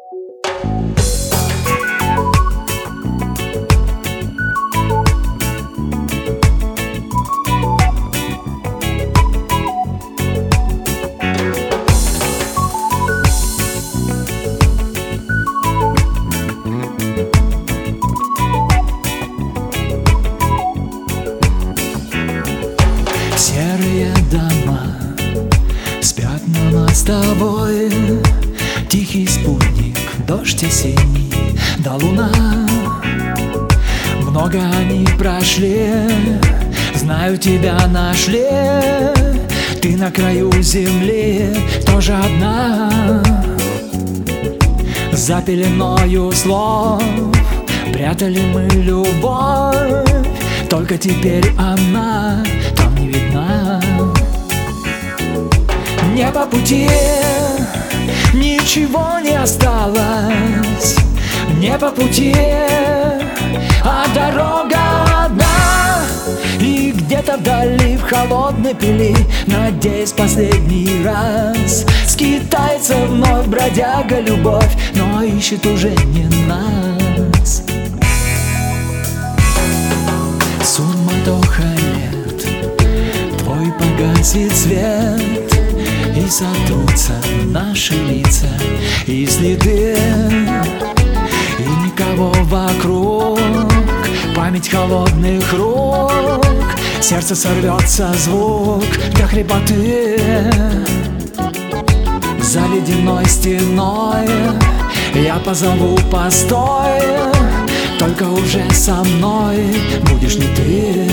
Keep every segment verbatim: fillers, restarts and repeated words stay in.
Серые дома спят на нас с тобой, тихий спутник, дождь осенний да луна. Много они прошли, знаю, тебя нашли. Ты на краю земли тоже одна. За пеленою слов прятали мы любовь, только теперь она там не видна. Не по пути, ничего не осталось. Не по пути, а дорога одна. И где-то вдали в холодной пыли, надеюсь, последний раз, скитается вновь бродяга любовь, но ищет уже не нас. Суматоха лет, твой погасит свет, и сотрутся наши лица и следы, и никого вокруг, память холодных рук. Сердце сорвется звук до хрипоты. За ледяной стеной я позову постой, только уже со мной будешь не ты.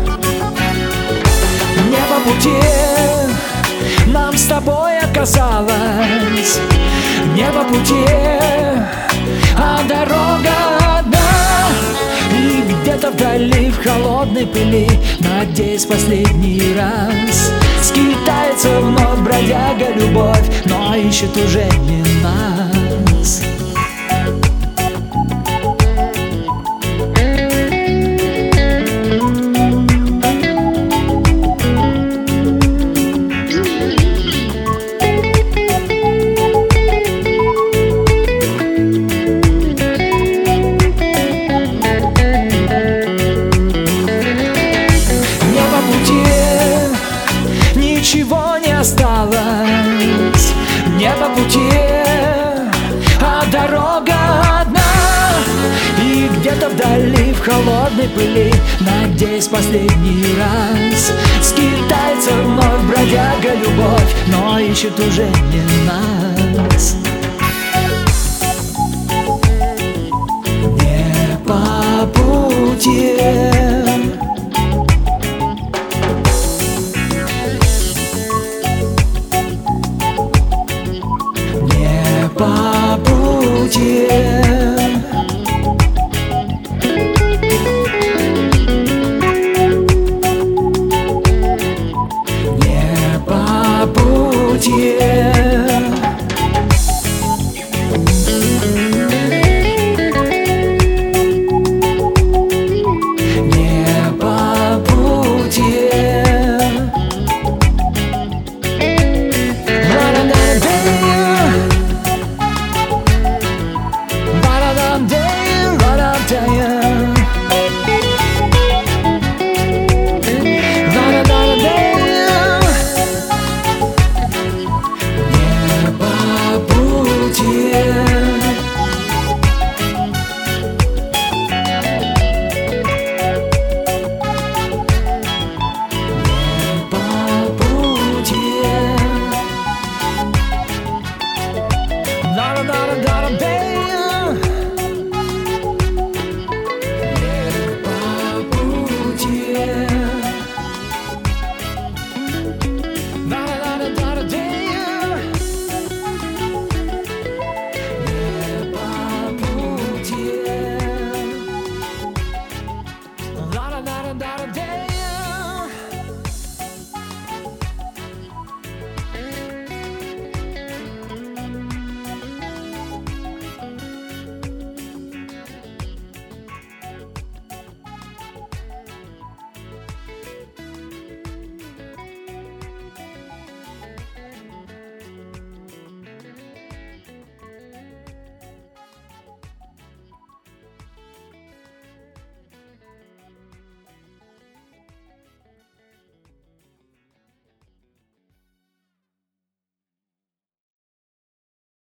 Не по пути нам с тобой оказалось, не по пути, а дорога одна. И где-то вдали в холодной пыли, надеюсь, последний раз, скитается вновь бродяга любовь, но ищет уже не нас. Ничего не осталось, не по пути, а дорога одна. И где-то вдали в холодной пыли, надеюсь, последний раз, скитается вновь бродяга любовь, но ищет уже не нас. Не по пути, по пути, не по пути. Not a, not a, not a,